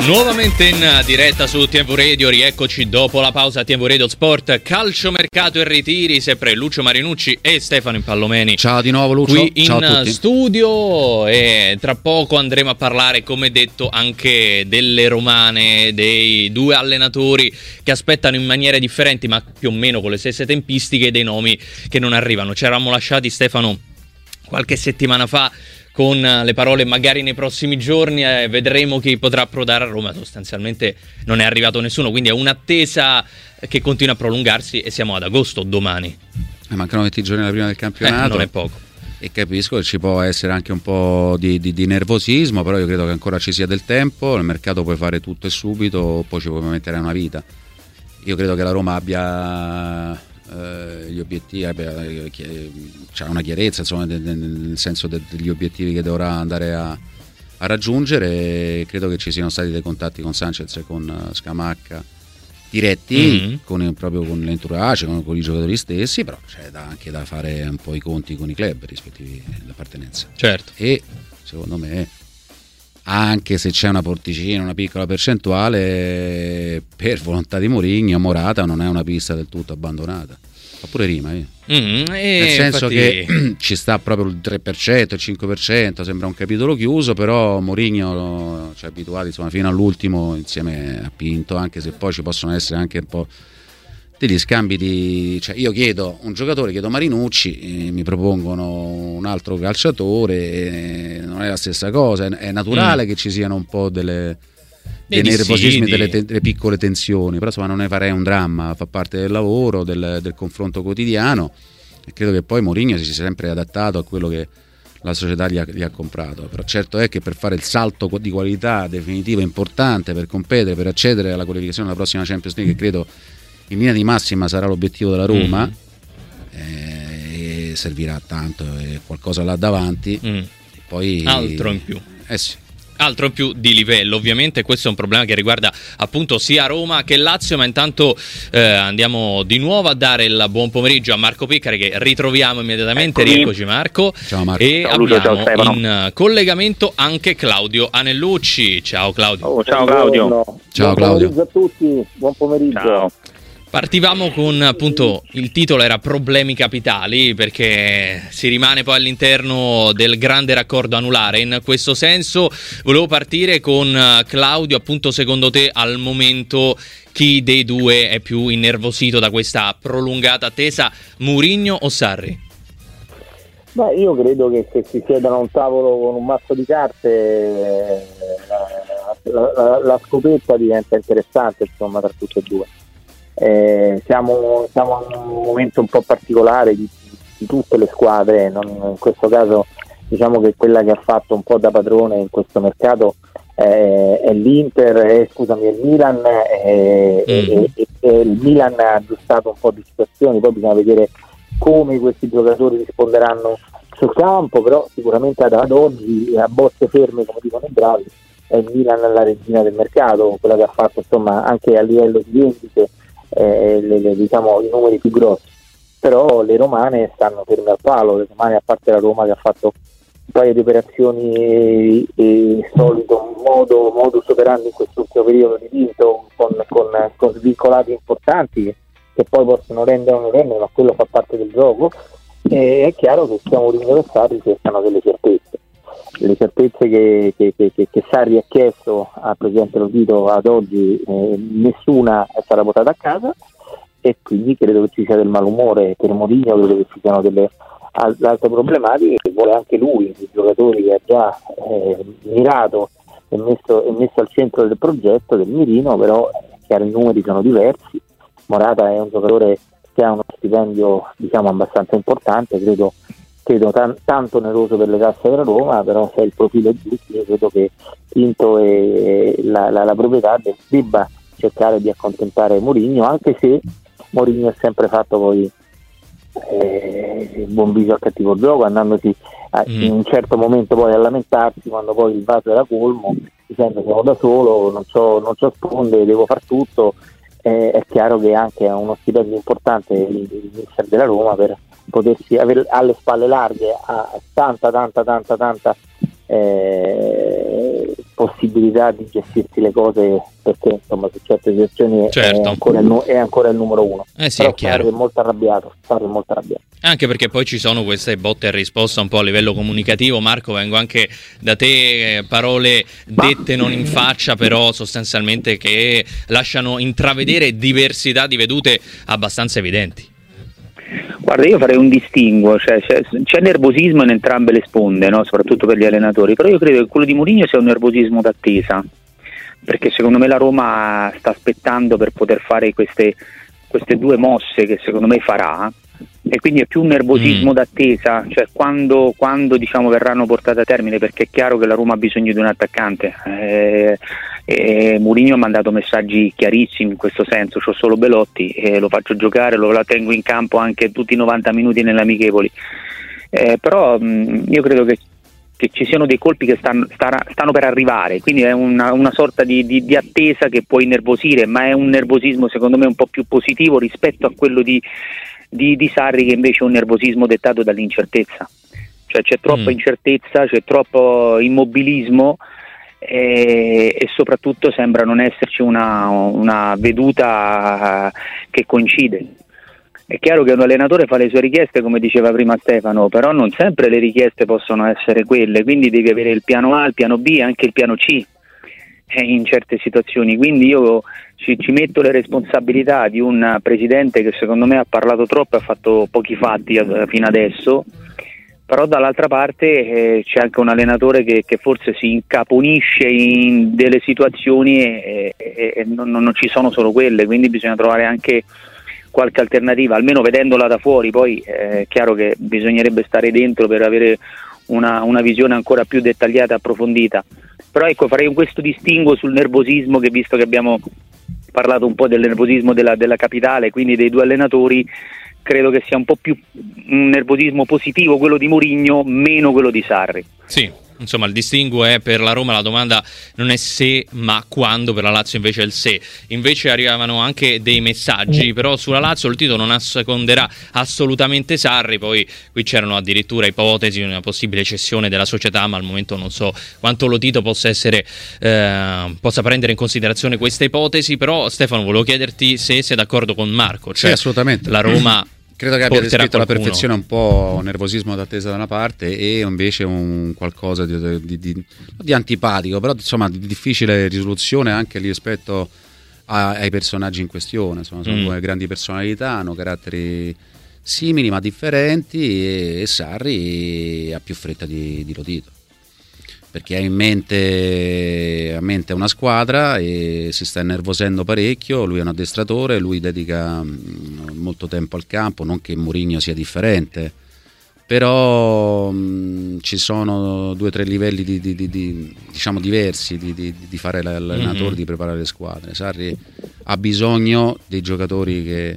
Nuovamente in diretta su TV Radio, rieccoci dopo la pausa. TV Radio Sport, calciomercato e ritiri, sempre Lucio Marinucci e Stefano Impallomeni. Ciao di nuovo Lucio, qui ciao in a tutti. Studio, e tra poco andremo a parlare, come detto, anche delle romane, dei due allenatori che aspettano in maniere differenti ma più o meno con le stesse tempistiche, dei nomi che non arrivano. Ci eravamo lasciati, Stefano, qualche settimana fa con le parole magari nei prossimi giorni vedremo chi potrà approdare a Roma. Sostanzialmente non è arrivato nessuno, quindi è un'attesa che continua a prolungarsi e siamo ad agosto domani. Mancano 20 giorni alla prima del campionato. Non è poco. E capisco che ci può essere anche un po' di nervosismo, però io credo che ancora ci sia del tempo. Il mercato puoi fare tutto e subito, poi ci puoi mettere una vita. Io credo che la Roma abbia gli obiettivi, c'è una chiarezza, insomma, nel senso degli obiettivi che dovrà andare a raggiungere. Credo che ci siano stati dei contatti con Sanchez e con Scamacca diretti, proprio con l'entourage, con i giocatori stessi, però c'è anche da fare un po' i conti con i club rispettivi d'appartenenza. Certo. E secondo me, anche se c'è una porticina, una piccola percentuale, per volontà di Mourinho, Morata non è una pista del tutto abbandonata. Fa pure rima, nel senso infatti... che ci sta proprio il 3%, il 5%, sembra un capitolo chiuso, però Mourinho ci ha abituati, insomma, fino all'ultimo insieme a Pinto, anche se poi ci possono essere anche un po' degli scambi cioè io chiedo un giocatore, chiedo Marinucci, mi propongono un altro calciatore, non è la stessa cosa, è naturale che ci siano un po' dei nervosismi, delle piccole tensioni, però insomma non ne farei un dramma, fa parte del lavoro, del confronto quotidiano, e credo che poi Mourinho si sia sempre adattato a quello che la società gli ha comprato. Però certo è che per fare il salto di qualità definitivo importante, per competere, per accedere alla qualificazione alla prossima Champions League, che credo in linea di massima sarà l'obiettivo della Roma, servirà tanto, qualcosa là davanti, poi altro in più. Sì. Altro in più di livello, ovviamente questo è un problema che riguarda appunto sia Roma che Lazio, ma intanto andiamo di nuovo a dare il buon pomeriggio a Marco Piccari, che ritroviamo immediatamente. Rieccoci Marco. Ciao Marco. E ciao, Lucio, abbiamo in collegamento anche Claudio Anellucci. Ciao Claudio. Ciao Claudio. Ciao Claudio. Claudio. Buon pomeriggio a tutti, buon pomeriggio. Ciao. Partivamo con, appunto, il titolo era problemi capitali, perché si rimane poi all'interno del grande raccordo anulare. In questo senso volevo partire con Claudio, appunto, secondo te al momento chi dei due è più innervosito da questa prolungata attesa, Mourinho o Sarri? Beh, io credo che se si siedono a un tavolo con un mazzo di carte la scopetta diventa interessante, insomma, tra tutti e due. Siamo in un momento un po' particolare di tutte le squadre, in questo caso diciamo che quella che ha fatto un po' da padrone in questo mercato è l'Inter, è il Milan, e il Milan ha aggiustato un po' di situazioni, poi bisogna vedere come questi giocatori risponderanno sul campo, però sicuramente ad oggi, a bozze ferme come dicono i bravi, è il Milan la regina del mercato, quella che ha fatto, insomma, anche a livello di vendite diciamo i numeri più grossi. Però le romane stanno ferme al palo, le romane, a parte la Roma che ha fatto un paio di operazioni solito modus operandi in quest'ultimo periodo di vinto con svincolati importanti che poi possono rendere o non rendere, ma quello fa parte del gioco. E è chiaro che siamo ringraziati che siano delle certezze. Le certezze che Sarri ha chiesto al Presidente Lotito ad oggi, nessuna è stata portata a casa, e quindi credo che ci sia del malumore per Mourinho, credo che ci siano delle altre problematiche che vuole anche lui, i giocatori che ha già mirato e messo al centro del progetto del mirino. Però chiaro, i numeri sono diversi. Morata è un giocatore che ha uno stipendio, diciamo, abbastanza importante, credo tanto oneroso per le casse della Roma, però se il profilo è giusto, io credo che Pinto e la proprietà debba cercare di accontentare Mourinho, anche se Mourinho ha sempre fatto poi buon viso al cattivo gioco, andandosi in un certo momento poi a lamentarsi quando poi il vaso era colmo, dicendo sono da solo, non c'ho sponde, devo far tutto. È chiaro che anche ha uno stipendio importante il mister della Roma per potersi avere alle spalle larghe a tanta possibilità di gestirsi le cose, perché insomma su certe situazioni certo. è ancora il numero uno. Sì, però è chiaro. Sarri è molto arrabbiato. Anche perché poi ci sono queste botte e risposta un po' a livello comunicativo. Marco, vengo anche da te, parole dette non in faccia, però sostanzialmente che lasciano intravedere diversità di vedute abbastanza evidenti. Guarda, io farei un distinguo, cioè c'è nervosismo in entrambe le sponde, no? Soprattutto per gli allenatori, però io credo che quello di Mourinho sia un nervosismo d'attesa, perché secondo me la Roma sta aspettando per poter fare queste due mosse che secondo me farà, e quindi è più un nervosismo d'attesa, cioè quando diciamo verranno portate a termine, perché è chiaro che la Roma ha bisogno di un attaccante, e Mourinho ha mandato messaggi chiarissimi in questo senso: c'ho solo Belotti e lo faccio giocare, lo tengo in campo anche tutti i 90 minuti nelle amichevoli, però io credo che ci siano dei colpi che stanno per arrivare, quindi è una sorta di attesa che può innervosire, ma è un nervosismo secondo me un po' più positivo rispetto a quello di Sarri, che invece è un nervosismo dettato dall'incertezza, cioè c'è troppa incertezza, c'è troppo immobilismo, e soprattutto sembra non esserci una veduta che coincide. È chiaro che un allenatore fa le sue richieste, come diceva prima Stefano, però non sempre le richieste possono essere quelle, quindi devi avere il piano A, il piano B e anche il piano C in certe situazioni. Quindi io ci metto le responsabilità di un presidente che secondo me ha parlato troppo e ha fatto pochi fatti fino adesso, però dall'altra parte c'è anche un allenatore che forse si incaponisce in delle situazioni e non ci sono solo quelle, quindi bisogna trovare anche qualche alternativa, almeno vedendola da fuori. Poi è chiaro che bisognerebbe stare dentro per avere una visione ancora più dettagliata e approfondita, però ecco, farei questo distinguo sul nervosismo, che visto che abbiamo parlato un po' del nervosismo della capitale, quindi dei due allenatori, credo che sia un po' più un nervosismo positivo quello di Mourinho, meno quello di Sarri. Sì, insomma il distinguo è: per la Roma la domanda non è se ma quando, per la Lazio invece è il se. Invece arrivavano anche dei messaggi, però sulla Lazio il Tito non asseconderà assolutamente Sarri. Poi qui c'erano addirittura ipotesi di una possibile cessione della società, ma al momento non so quanto lo Tito possa prendere in considerazione questa ipotesi. Però Stefano, volevo chiederti se sei d'accordo con Marco, cioè sì, assolutamente. La Roma credo che abbia descritto alla perfezione un po' nervosismo d'attesa da una parte e invece un qualcosa di antipatico, però insomma di difficile risoluzione anche rispetto ai personaggi in questione. Insomma, sono due grandi personalità, hanno caratteri simili ma differenti, e Sarri ha più fretta di Lotito, perché ha in mente una squadra e si sta innervosendo parecchio. Lui è un addestratore, lui dedica molto tempo al campo, non che Mourinho sia differente, però ci sono 2 o 3 livelli diciamo diversi di fare l'allenatore, di preparare le squadre. Sarri ha bisogno dei giocatori che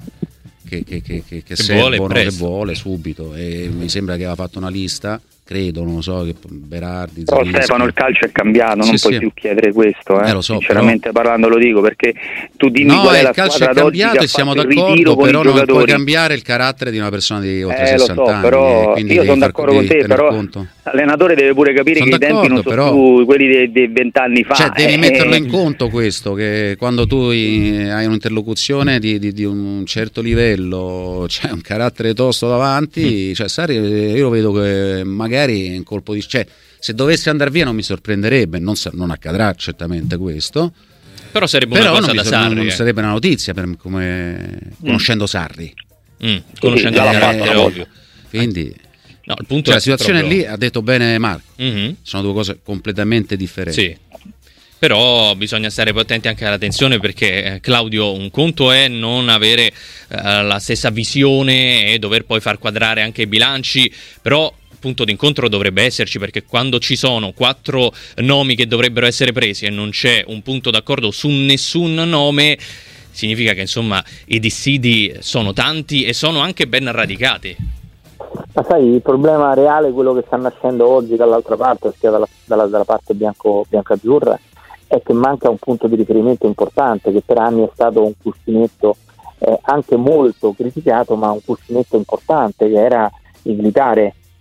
servono, che vuole subito, e mi sembra che aveva fatto una lista, credo, non lo so, che Berardi, però Zielinski. Stefano, il calcio è cambiato, non puoi più chiedere questo, lo so, sinceramente però parlando lo dico, perché tu dimmi qual è la squadra d'oggi. Il calcio è cambiato e siamo d'accordo, però non puoi cambiare il carattere di una persona di oltre 60 anni. Però io sono d'accordo con te, però l'allenatore deve pure capire che i tempi non sono più quelli dei 20 anni fa. Cioè devi metterlo in conto questo, che quando tu hai un'interlocuzione di un certo livello, c'è un carattere tosto davanti, cioè Sarri io lo vedo che magari in colpo di... Cioè, se dovesse andare via non mi sorprenderebbe, non accadrà certamente questo, però sarebbe una cosa da Sarri, non sarebbe una notizia conoscendo Sarri, conoscendo il carattere, ovvio. Quindi no, il punto la situazione proprio... lì ha detto bene Marco, sono due cose completamente differenti. Sì. Però bisogna stare attenti anche alla tensione, perché Claudio, un conto è non avere la stessa visione e dover poi far quadrare anche i bilanci, però punto d'incontro dovrebbe esserci, perché quando ci sono 4 nomi che dovrebbero essere presi e non c'è un punto d'accordo su nessun nome, significa che insomma i dissidi sono tanti e sono anche ben radicati. Ma sai, il problema reale, quello che sta nascendo oggi dall'altra parte, ossia dalla parte bianco-azzurra, è che manca un punto di riferimento importante, che per anni è stato un cuscinetto anche molto criticato, ma un cuscinetto importante, che era il militare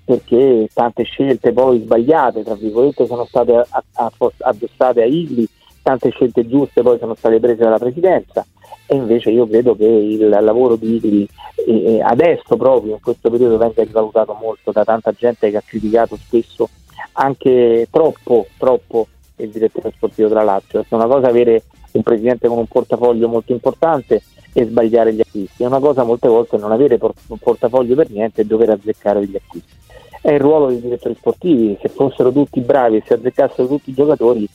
perché tante scelte poi sbagliate, tra virgolette, sono state addossate a Illy, tante scelte giuste poi sono state prese dalla presidenza, e invece io credo che il lavoro di Illy adesso proprio in questo periodo venga rivalutato molto da tanta gente che ha criticato spesso anche troppo il direttore sportivo della Lazio. È una cosa avere un presidente con un portafoglio molto importante e sbagliare gli acquisti, è una cosa molte volte non avere un portafoglio per niente e dover azzeccare degli acquisti. È il ruolo dei direttori sportivi, se fossero tutti bravi e si azzeccassero tutti i giocatori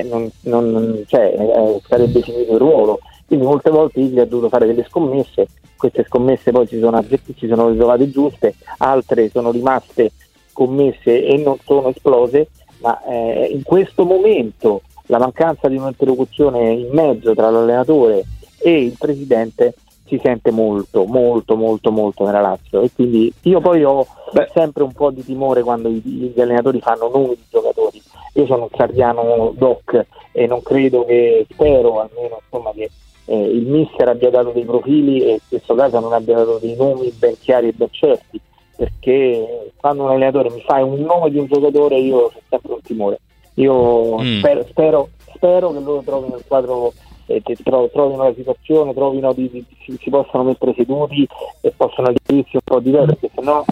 sarebbe finito il ruolo. Quindi molte volte Illy ha dovuto fare delle scommesse, queste scommesse poi si sono ritrovate giuste, altre sono rimaste scommesse e non sono esplose, ma in questo momento la mancanza di un'interlocuzione in mezzo tra l'allenatore e il presidente si sente molto nella Lazio, e quindi io poi ho sempre un po' di timore quando gli allenatori fanno nomi di giocatori. Io sono un sardiano doc e non credo spero almeno che il mister abbia dato dei profili e in questo caso non abbia dato dei nomi ben chiari e ben certi, perché quando un allenatore mi fa un nome di un giocatore io ho sempre un timore. Io spero che loro trovino il quadro, trovino la situazione, si possano mettere seduti e possano dirsi un po' diversi, perché sennò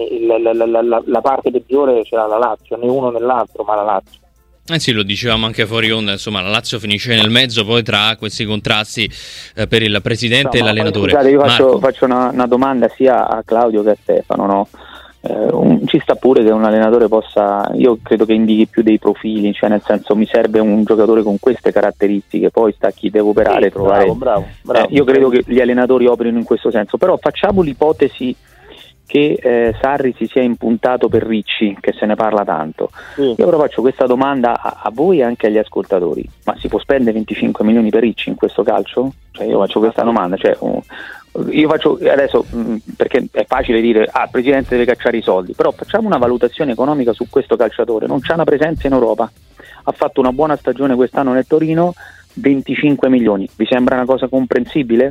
la parte peggiore ce l'ha la Lazio, né uno né l'altro, ma la Lazio. Sì, lo dicevamo anche fuori onda, insomma la Lazio finisce nel mezzo poi tra questi contrasti per il presidente e l'allenatore. Scusate, io faccio una domanda sia a Claudio che a Stefano, no? Ci sta pure che un allenatore possa, io credo che indichi più dei profili, cioè nel senso mi serve un giocatore con queste caratteristiche, poi sta chi deve operare, trovare. Bravo. Io credo che gli allenatori operino in questo senso, però facciamo l'ipotesi che Sarri si sia impuntato per Ricci, che se ne parla tanto. Io però faccio questa domanda a voi e anche agli ascoltatori: ma si può spendere 25 milioni per Ricci in questo calcio? Cioè io faccio questa domanda, io faccio adesso, perché è facile dire il presidente deve cacciare i soldi, però facciamo una valutazione economica su questo calciatore. Non c'ha una presenza in Europa, ha fatto una buona stagione quest'anno nel Torino, 25 milioni, vi sembra una cosa comprensibile?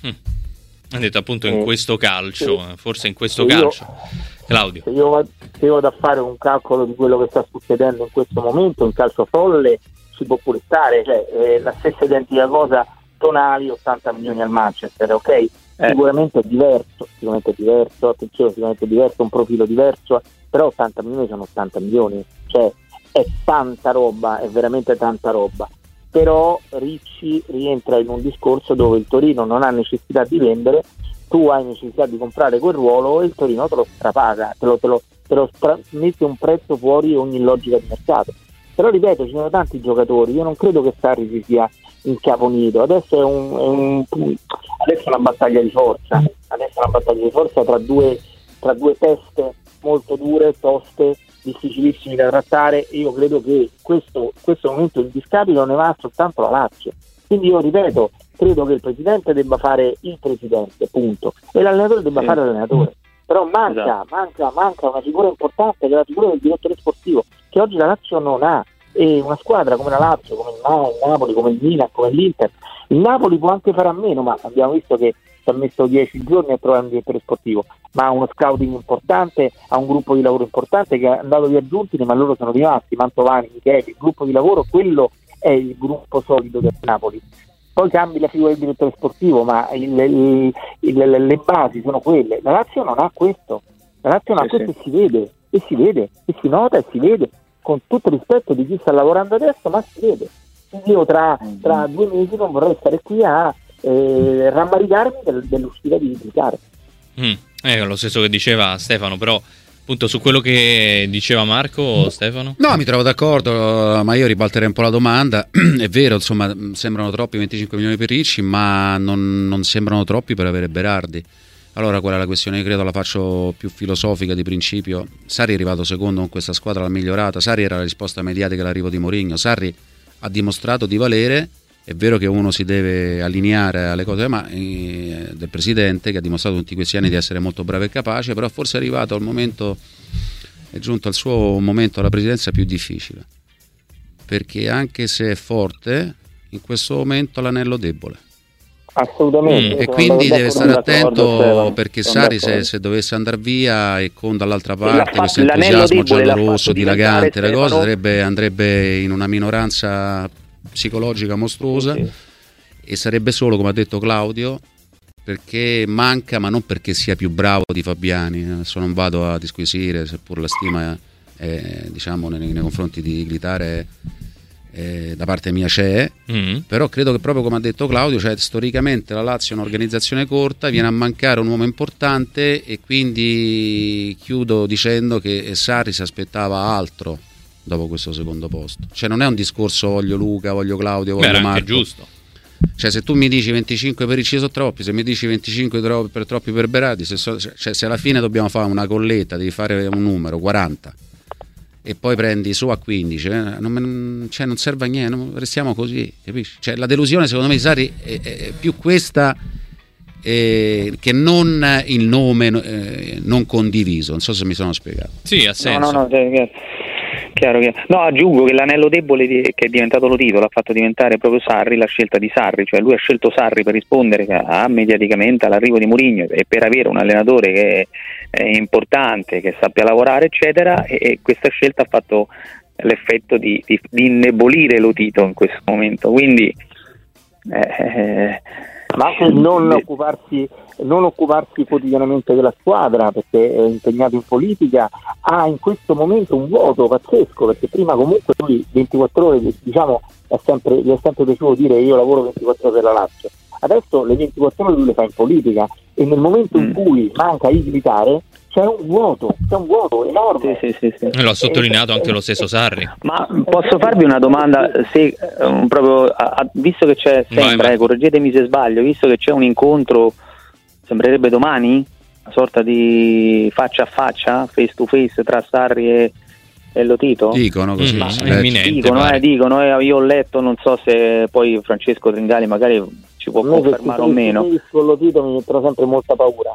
Ha detto appunto in questo calcio, forse in questo calcio. Claudio, se io vado a fare un calcolo di quello che sta succedendo in questo momento, in calcio folle ci può pure stare, la stessa identica cosa, Tonali 80 milioni al Manchester, ok? Sicuramente è diverso, attenzione, sicuramente è diverso, un profilo diverso, però 80 milioni sono 80 milioni, cioè è tanta roba, è veramente tanta roba. Però Ricci rientra in un discorso dove il Torino non ha necessità di vendere, tu hai necessità di comprare quel ruolo e il Torino te lo strapaga, mette un prezzo fuori ogni logica di mercato. Però ripeto, ci sono tanti giocatori, io non credo che Sarri si sia incaponito, adesso è una battaglia di forza, tra due teste molto dure, toste, difficilissimi da trattare, e io credo che questo momento il discapito ne va soltanto la Lazio. Quindi io ripeto, credo che il presidente debba fare il presidente, punto, e l'allenatore debba fare l'allenatore. Però manca una figura importante, che è la figura del direttore sportivo, che oggi la Lazio non ha. E una squadra come la Lazio, come il Napoli, come il Milan, come l'Inter, il Napoli può anche fare a meno, ma abbiamo visto che ci ha messo 10 giorni a trovare un direttore sportivo, ma ha uno scouting importante, ha un gruppo di lavoro importante, che è andato via Giuntini, ma loro sono rimasti, Mantovani, Michele, il gruppo di lavoro, quello è il gruppo solido del Napoli. Poi cambi la figura del direttore sportivo, ma le basi sono quelle. La Lazio non ha questo, e si vede, e si nota e si vede, con tutto rispetto di chi sta lavorando adesso, ma si vede. Quindi io tra 2 mesi non vorrei stare qui a rammaricarmi dell'uscita di Riccardo. Lo stesso che diceva Stefano, però appunto su quello che diceva Marco, Stefano? No, mi trovo d'accordo, ma io ribalterei un po' la domanda. È vero, insomma, sembrano troppi 25 milioni per Ricci, ma non sembrano troppi per avere Berardi. Allora qual è la questione? Io credo la faccio più filosofica di principio. Sarri è arrivato secondo con questa squadra, l'ha migliorata. Sarri era la risposta mediatica all'arrivo di Mourinho. Sarri ha dimostrato di valere. È vero che uno si deve allineare alle cose del presidente, che ha dimostrato tutti questi anni di essere molto bravo e capace, però forse è arrivato al momento, è giunto al suo momento alla presidenza più difficile, perché anche se è forte, in questo momento l'anello debole. Assolutamente. E quindi deve stare attento, perché sono Sarri d'accordo. se dovesse andare via e con dall'altra parte questo l'anello entusiasmo debole l'ha giallorosso fatto diventare dilagante, le cose Stefano. andrebbe in una minoranza psicologica mostruosa, Sì. e sarebbe solo, come ha detto Claudio, perché manca, ma non perché sia più bravo di Fabiani. Adesso non vado a disquisire, seppur la stima diciamo nei confronti di Glitare da parte mia c'è, però credo che, proprio come ha detto Claudio, cioè, storicamente la Lazio è un'organizzazione corta, viene a mancare un uomo importante, e quindi chiudo dicendo che Sarri si aspettava altro dopo questo secondo posto. Cioè non è un discorso voglio Luca, voglio Claudio, voglio Era Marco. anche giusto. Cioè, se tu mi dici 25 per Ricci sono troppi, se mi dici 25 troppi per Berardi, se alla fine dobbiamo fare una colletta, devi fare un numero 40 e poi prendi su a 15, non serve a niente, restiamo così, capisci? Cioè, la delusione secondo me di Sarri è più questa che non il nome non condiviso. Non so se mi sono spiegato. Sì, ha senso. No, chiaro. No, aggiungo che l'anello debole che è diventato Lotito l'ha fatto diventare proprio Sarri, la scelta di Sarri, cioè lui ha scelto Sarri per rispondere mediaticamente all'arrivo di Mourinho e per avere un allenatore che è importante, che sappia lavorare, eccetera, e questa scelta ha fatto l'effetto di indebolire Lotito in questo momento, quindi ma anche non occuparsi quotidianamente della squadra, perché è impegnato in politica, ha in questo momento un vuoto pazzesco, perché prima comunque lui 24 ore, diciamo, gli è sempre piaciuto dire io lavoro 24 ore per la Lazio. Adesso le 24 ore lui le fa in politica, e nel momento in cui manca il Militare c'è un vuoto enorme. Sì. Lo ha sottolineato anche lo stesso Sarri. Ma posso farvi una domanda? Se proprio visto che c'è, sembra, correggetemi se sbaglio, visto che c'è un incontro, sembrerebbe domani, una sorta di faccia a faccia, face to face tra Sarri e Lotito? Dicono così, dicono, io ho letto, non so se poi Francesco Tringali magari ci può confermare o meno. Con Lotito mi mettono sempre molta paura.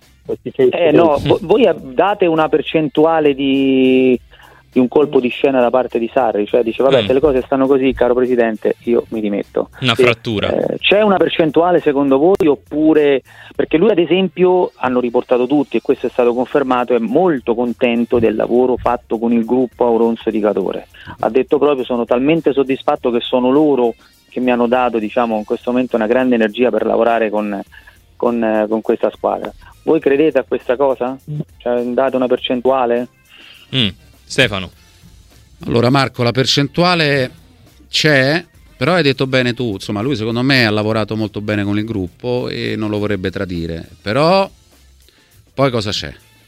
Voi date una percentuale di un colpo di scena da parte di Sarri, cioè dice vabbè, se le cose stanno così, caro presidente, io mi dimetto. Una frattura. C'è una percentuale secondo voi, oppure, perché lui ad esempio, hanno riportato tutti e questo è stato confermato, è molto contento del lavoro fatto con il gruppo Auronzo di Cadore, ha detto proprio sono talmente soddisfatto che sono loro che mi hanno dato, diciamo, in questo momento una grande energia per lavorare con questa squadra. Voi credete a questa cosa? Cioè, date una percentuale? Stefano. Allora Marco, la percentuale c'è, però hai detto bene tu, insomma lui secondo me ha lavorato molto bene con il gruppo e non lo vorrebbe tradire, però poi cosa c'è?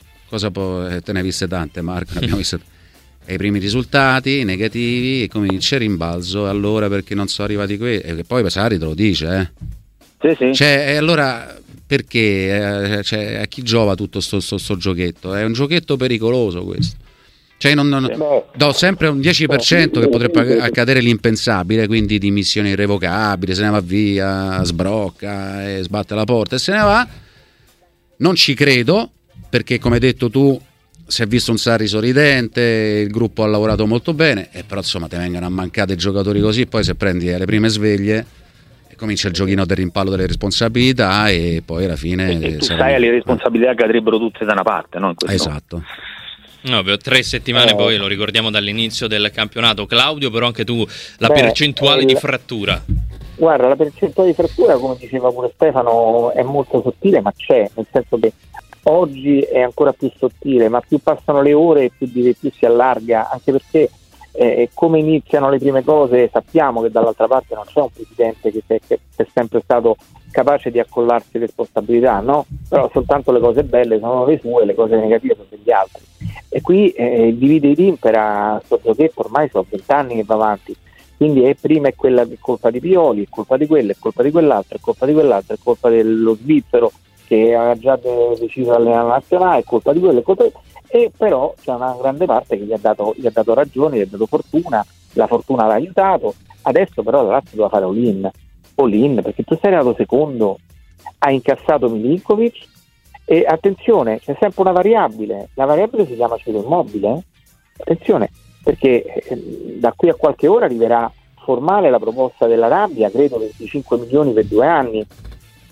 Te ne hai viste tante, Marco, ne abbiamo viste i primi risultati negativi e comincia il rimbalzo, allora perché non sono arrivati qui, e poi Sarri te lo dice, Sì. Cioè, e allora perché a chi giova tutto sto giochetto? È un giochetto pericoloso questo. Cioè do sempre un 10% che potrebbe accadere l'impensabile, quindi dimissione irrevocabile, se ne va via, sbrocca e sbatte la porta e se ne va. Non ci credo, perché come hai detto tu si è visto un Sarri sorridente, il gruppo ha lavorato molto bene, però insomma te vengono a mancare dei giocatori così, poi se prendi le prime sveglie e comincia il giochino del rimpallo delle responsabilità e poi alla fine tu sai le responsabilità cadrebbero tutte da una parte, no? Esatto. Ovvio, 3 settimane poi, lo ricordiamo, dall'inizio del campionato. Claudio, però anche tu la percentuale di frattura. Guarda, la percentuale di frattura, come diceva pure Stefano, è molto sottile, ma c'è, nel senso che oggi è ancora più sottile, ma più passano le ore più si allarga, anche perché come iniziano le prime cose sappiamo che dall'altra parte non c'è un presidente che è sempre stato capace di accollarsi responsabilità, no? Però soltanto le cose belle sono le sue, le cose negative sono degli altri, e qui divide i team per sto giochetto, ormai sono 20 anni che va avanti, quindi prima è quella è colpa di Pioli, è colpa di quello, è colpa di quell'altro, è colpa di quell'altro, è colpa dello svizzero che aveva già deciso l'allenare nazionale, è colpa di quello, e però c'è una grande parte che gli ha dato ragione, gli ha dato fortuna, la fortuna l'ha aiutato. Adesso però la Lazio deve fare all-in, perché tu sei arrivato secondo, hai incassato Milinkovic, e attenzione, c'è sempre una variabile, la variabile si chiama Ciro Immobile, attenzione, perché da qui a qualche ora arriverà formale la proposta dell'Arabia, credo 25 milioni per 2 anni,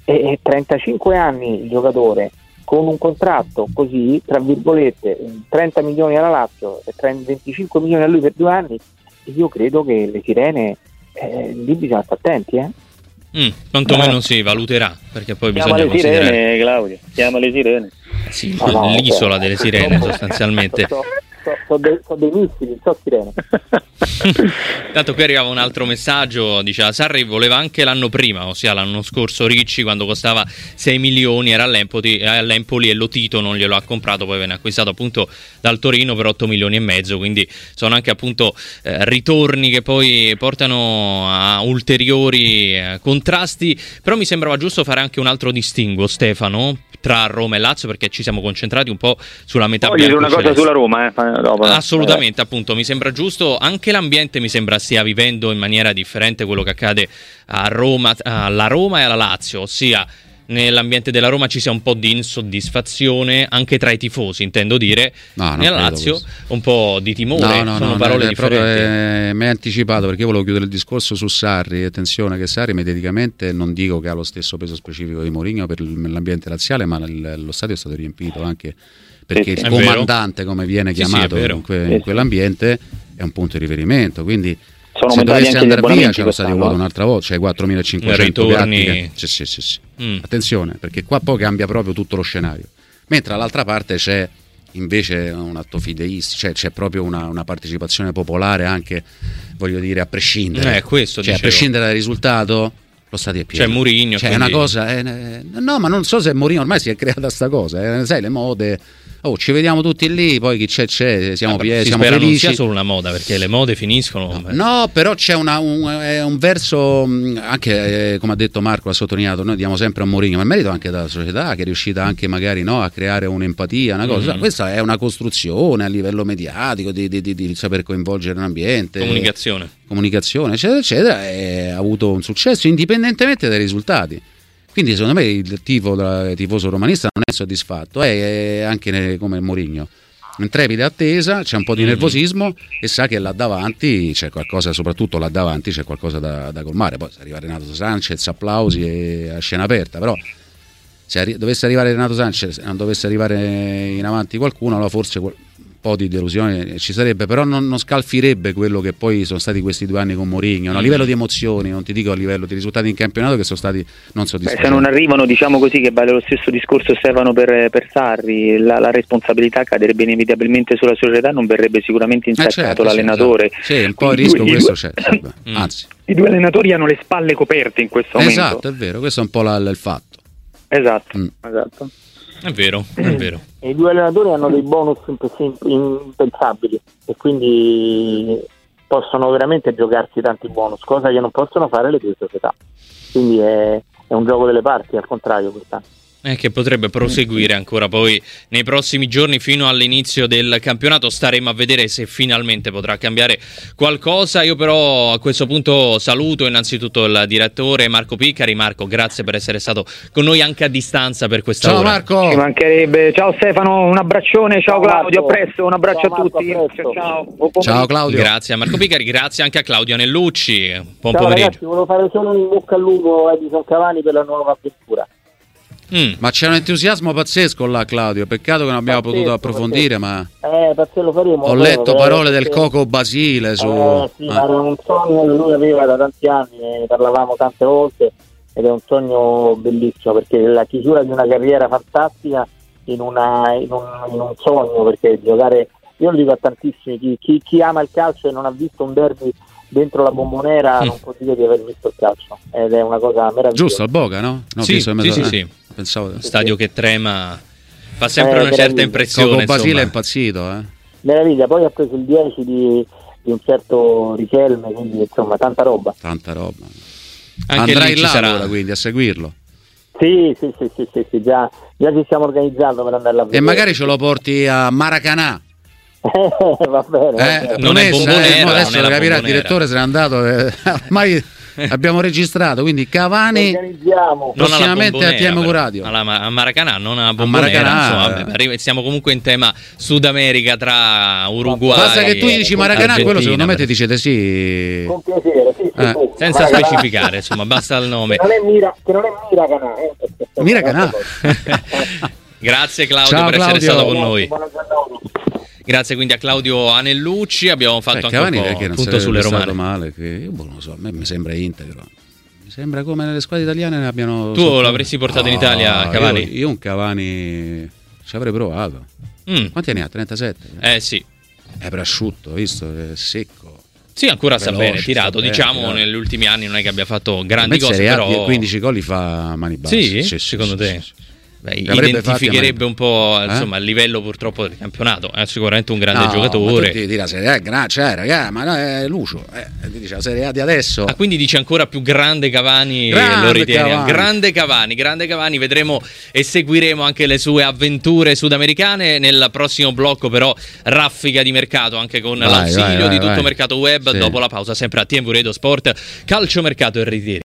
E 35 anni il giocatore con un contratto così, tra virgolette, 30 milioni alla Lazio e 25 milioni a lui per 2 anni, io credo che le sirene lì bisogna stare attenti, quantomeno si valuterà, perché poi chiama bisogna le considerare sirene, Claudio, chiama le sirene. sì, l'isola delle sirene sostanzialmente. So dei missili, so sirene. Tanto qui arrivava un altro messaggio, diceva Sarri voleva anche l'anno prima, ossia l'anno scorso Ricci, quando costava 6 milioni, era all'Empoli e Lotito non glielo ha comprato, poi venne acquistato appunto dal Torino per 8 milioni e mezzo, quindi sono anche appunto ritorni che poi portano a ulteriori contrasti, però mi sembrava giusto fare anche un altro distinguo, Stefano, tra Roma e Lazio, perché ci siamo concentrati un po' sulla metà bianco. Voglio dire una cosa sulla Roma, dopo. Assolutamente, appunto, mi sembra giusto, anche l'ambiente mi sembra stia vivendo in maniera differente quello che accade a Roma, alla Roma e alla Lazio, ossia nell'ambiente della Roma ci sia un po' di insoddisfazione anche tra i tifosi, intendo dire, nella Lazio un po' di timore, sono parole differenti. Mi hai anticipato, perché io volevo chiudere il discorso su Sarri. Attenzione che Sarri mediaticamente non dico che ha lo stesso peso specifico di Mourinho per l'ambiente laziale, ma lo stadio è stato riempito anche perché il comandante, come viene chiamato in quell'ambiente, è un punto di riferimento, quindi se dovesse andare via c'erano stati avuto un'altra volta, cioè 4.500 piatti. Sì. Attenzione, perché qua poi cambia proprio tutto lo scenario, mentre dall'altra parte c'è invece un atto fideistico, cioè c'è proprio una partecipazione popolare anche, voglio dire, a prescindere, a prescindere dal risultato. Lo stadio è pieno. C'è Mourinho, cioè quindi... è una cosa no, ma non so se Mourinho ormai si è creata sta cosa, sai, le mode. Ci vediamo tutti lì, poi chi c'è, siamo felici. Non sia solo una moda, perché le mode finiscono. No, però c'è un verso, anche come ha detto Marco, ha sottolineato, noi diamo sempre a Mourinho, ma il merito anche della società che è riuscita anche magari a creare un'empatia, una cosa. Questa è una costruzione a livello mediatico, di saper coinvolgere l'ambiente. Comunicazione, eccetera, eccetera, e ha avuto un successo indipendentemente dai risultati. Quindi secondo me il tifoso romanista non è soddisfatto, è anche come Mourinho, in trepida attesa, c'è un po' di nervosismo e sa che là davanti c'è qualcosa, soprattutto là davanti c'è qualcosa da colmare. Poi se arriva Renato Sanchez, applausi e a scena aperta, però se dovesse arrivare Renato Sanchez e non dovesse arrivare in avanti qualcuno, allora forse un po' di delusione ci sarebbe, però non scalfirebbe quello che poi sono stati questi 2 anni con Mourinho, a livello di emozioni, non ti dico a livello di risultati in campionato che sono stati non soddisfacenti. Se non arrivano, diciamo così, che vale lo stesso discorso Stefano per Sarri, la responsabilità caderebbe inevitabilmente sulla società, non verrebbe sicuramente insaccato l'allenatore. Sì, un po' il rischio questo c'è. Anzi, i 2 allenatori hanno le spalle coperte in questo momento. Esatto, è vero, questo è un po' il fatto. Esatto. È vero. E i 2 allenatori hanno dei bonus impensabili e quindi possono veramente giocarsi tanti bonus, cosa che non possono fare le 2 società. Quindi è un gioco delle parti, al contrario quest'anno. Che potrebbe proseguire ancora poi nei prossimi giorni fino all'inizio del campionato. Staremo a vedere se finalmente potrà cambiare qualcosa. Io però a questo punto saluto innanzitutto il direttore Marco Piccari. Marco, grazie per essere stato con noi anche a distanza per questa ora. Ciao Marco! Ci mancherebbe. Ciao Stefano, un abbraccione, ciao Claudio, a presto, un abbraccio a tutti. Ciao Claudio. Grazie a Marco Piccari, grazie anche a Claudio Nellucci. Buon ciao pomeriggio. Ragazzi, volevo fare solo un bocca al lupo a Edison Cavani per la nuova avventura. Ma c'è un entusiasmo pazzesco là, Claudio, peccato che non abbiamo potuto approfondire, ma lo faremo, ho letto parole del Coco Basile su sì, ma era un sogno che lui aveva da tanti anni, ne parlavamo tante volte ed è un sogno bellissimo, perché la chiusura di una carriera fantastica in un sogno, perché giocare, io lo dico a tantissimi, chi ama il calcio e non ha visto un derby dentro la Bombonera non può dire di aver visto il calcio, ed è una cosa meravigliosa. Giusto, al Boca, no? Sì. Pensavo stadio che trema, fa sempre una certa impressione. Coco Basile è impazzito, meraviglia. Poi ha preso il 10 di un certo Richelme, quindi insomma tanta roba. Anche andrai là sarà ora, quindi a seguirlo. Sì, già ci stiamo organizzando per andare a vedere. E magari ce lo porti a Maracanã. Va bene. Non è Bombonera, adesso lo capirà, il direttore se n'è andato, ormai abbiamo registrato, quindi Cavani organizziamo prossimamente a TMQ Radio. A Maracanã, non a Bombonera, insomma, siamo comunque in tema Sud America tra Uruguay. Basta che tu dici Maracanã, quello secondo me ti dicete sì. Con piacere, sì, senza Maracanã. specificare, insomma, basta il nome. Che non è Miracanã. Grazie Claudio Ciao, per essere Claudio. stato con noi. Buona giornata a tutti. Grazie quindi a Claudio Anellucci. Abbiamo fatto anche Cavani un perché po' non punto sulle sarebbe stato romane. male, che io non lo so, a me mi sembra integro. Mi sembra come nelle squadre italiane ne abbiano. Tu l'avresti portato in Italia, Cavani? Io un Cavani ci avrei provato. Quanti anni ha? 37? Sì. È prosciutto, visto? È secco. Sì, ancora sta Veloce, bene, tirato. sta bene, Diciamo, tirato. negli ultimi anni non è che abbia fatto A grandi me cose, Serie A però 15 gol li fa a mani basse. Sì? Secondo te? Sì. Beh, Li avrebbe identificherebbe fatti un po' insomma il livello purtroppo del campionato. È sicuramente un grande No, giocatore. ma tu ti la Serie A raga, ma no, è Lucio. Ti dice la Serie A di adesso. Ah, quindi dice ancora più grande Cavani, Grande lo ritiene. Cavani. Grande Cavani. Vedremo e seguiremo anche le sue avventure sudamericane. Nel prossimo blocco, però, raffica di mercato anche con l'ausilio di tutto mercato web. Sì. Dopo la pausa, sempre a TMQ Radio Sport, calciomercato e ritiri.